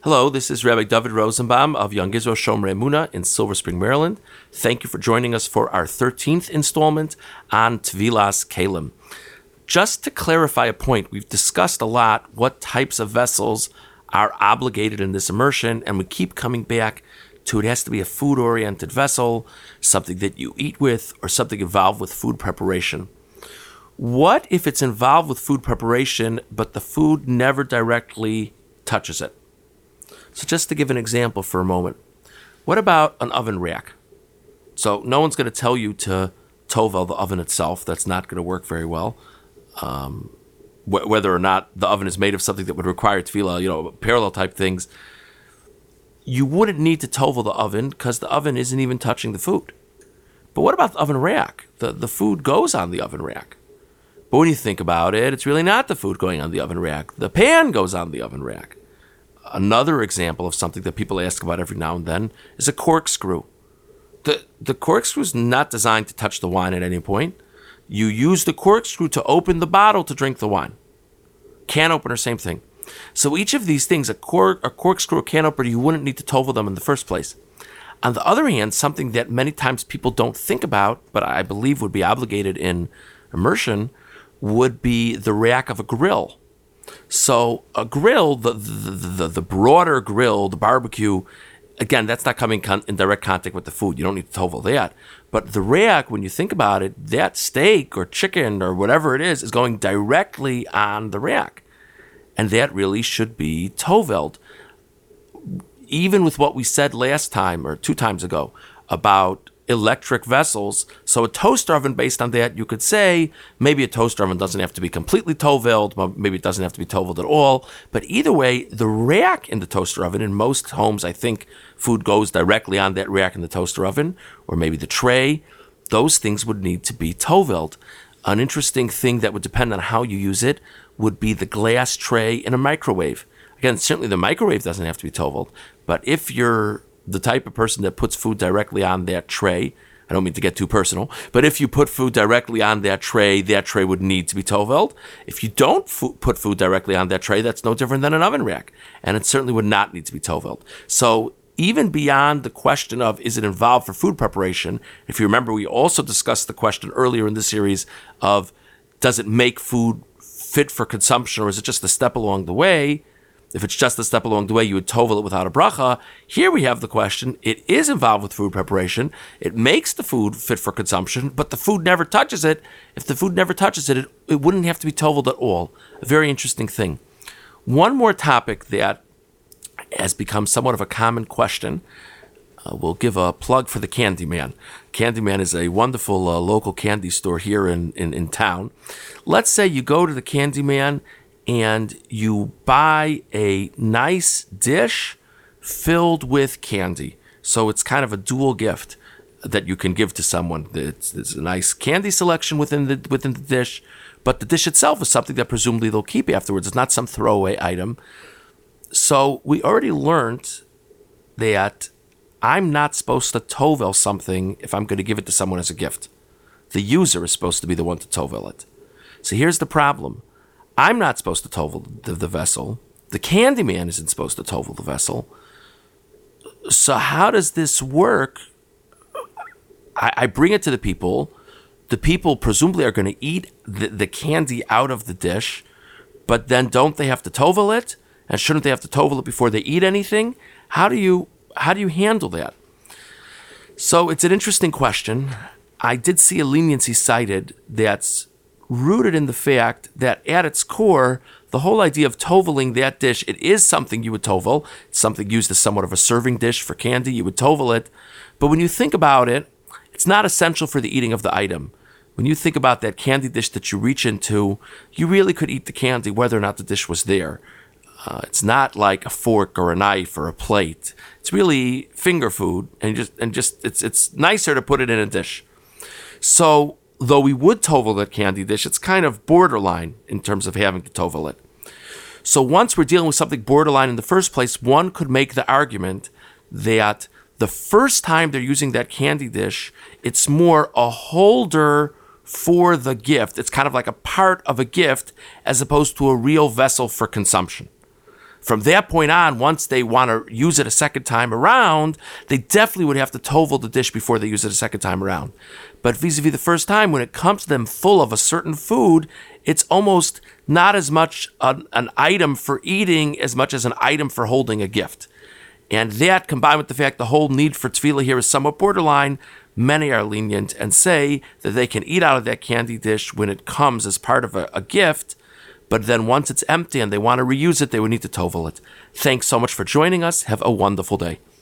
Hello, this is Rabbi David Rosenbaum of Young Israel Shomrei Emunah in Silver Spring, Maryland. Thank you for joining us for our 13th installment on Tevilas Kelim. Just to clarify a point, we've discussed a lot what types of vessels are obligated in this immersion, and we keep coming back to it has to be a food-oriented vessel, something that you eat with, or something involved with food preparation. What if it's involved with food preparation, but the food never directly touches it? So just to give an example for a moment, what about an oven rack? So no one's going to tell you to tovel the oven itself. That's not going to work very well. Whether or not the oven is made of something that would require tefillah, parallel type things, you wouldn't need to tovel the oven because the oven isn't even touching the food. But what about the oven rack? The food goes on the oven rack. But when you think about it, it's really not the food going on the oven rack. The pan goes on the oven rack. Another example of something that people ask about every now and then is a corkscrew. The corkscrew is not designed to touch the wine at any point. You use the corkscrew to open the bottle to drink the wine. Can opener, same thing. So each of these things, a corkscrew, a can opener, you wouldn't need to tovel them in the first place. On the other hand, something that many times people don't think about, but I believe would be obligated in immersion, would be the rack of a grill. So a grill, the broader grill, the barbecue, again, that's not coming in direct contact with the food. You don't need to tovel that. But the rack, when you think about it, that steak or chicken or whatever it is going directly on the rack. And that really should be toveled. Even with what we said last time or 2 times ago about electric vessels. So a toaster oven, based on that, you could say maybe a toaster oven doesn't have to be completely toveled, maybe it doesn't have to be toveled at all. But either way, the rack in the toaster oven, in most homes, I think food goes directly on that rack in the toaster oven, or maybe the tray. Those things would need to be toveled. An interesting thing that would depend on how you use it would be the glass tray in a microwave. Again, certainly the microwave doesn't have to be toveled, but if you're the type of person that puts food directly on that tray, I don't mean to get too personal, but if you put food directly on that tray would need to be toveled. If you don't put food directly on that tray, that's no different than an oven rack, and it certainly would not need to be toveled. So even beyond the question of is it involved for food preparation, if you remember, we also discussed the question earlier in the series of does it make food fit for consumption, or is it just a step along the way? If it's just a step along the way, you would tovel it without a bracha. Here we have the question, it is involved with food preparation. It makes the food fit for consumption, but the food never touches it. If the food never touches it, it wouldn't have to be toveled at all. A very interesting thing. One more topic that has become somewhat of a common question. We'll give a plug for the Candyman. Candyman is a wonderful local candy store here in town. Let's say you go to the Candyman and you buy a nice dish filled with candy. So it's kind of a dual gift that you can give to someone. It's a nice candy selection within the dish, but the dish itself is something that presumably they'll keep afterwards. It's not some throwaway item. So we already learned that I'm not supposed to tovel something if I'm going to give it to someone as a gift. The user is supposed to be the one to tovel it. So here's the problem. I'm not supposed to tovel the vessel. The Candyman isn't supposed to tovel the vessel. So how does this work? I bring it to the people. The people presumably are going to eat the candy out of the dish, but then don't they have to tovel it? And shouldn't they have to tovel it before they eat anything? How do you handle that? So it's an interesting question. I did see a leniency cited that's rooted in the fact that at its core, the whole idea of toveling that dish, it is something you would tovel. It's something used as somewhat of a serving dish for candy. You would tovel it. But when you think about it, it's not essential for the eating of the item. When you think about that candy dish that you reach into, you really could eat the candy whether or not the dish was there. It's not like a fork or a knife or a plate. It's really finger food, and it's nicer to put it in a dish. So though we would tovel that candy dish, it's kind of borderline in terms of having to tovel it. So once we're dealing with something borderline in the first place, one could make the argument that the first time they're using that candy dish, it's more a holder for the gift. It's kind of like a part of a gift as opposed to a real vessel for consumption. From that point on, once they want to use it a second time around, they definitely would have to tovel the dish before they use it a second time around. But vis-a-vis the first time, when it comes to them full of a certain food, it's almost not as much an item for eating as much as an item for holding a gift. And that, combined with the fact the whole need for tefillah here is somewhat borderline, many are lenient and say that they can eat out of that candy dish when it comes as part of a gift, but then once it's empty and they want to reuse it, they would need to tovel it. Thanks so much for joining us. Have a wonderful day.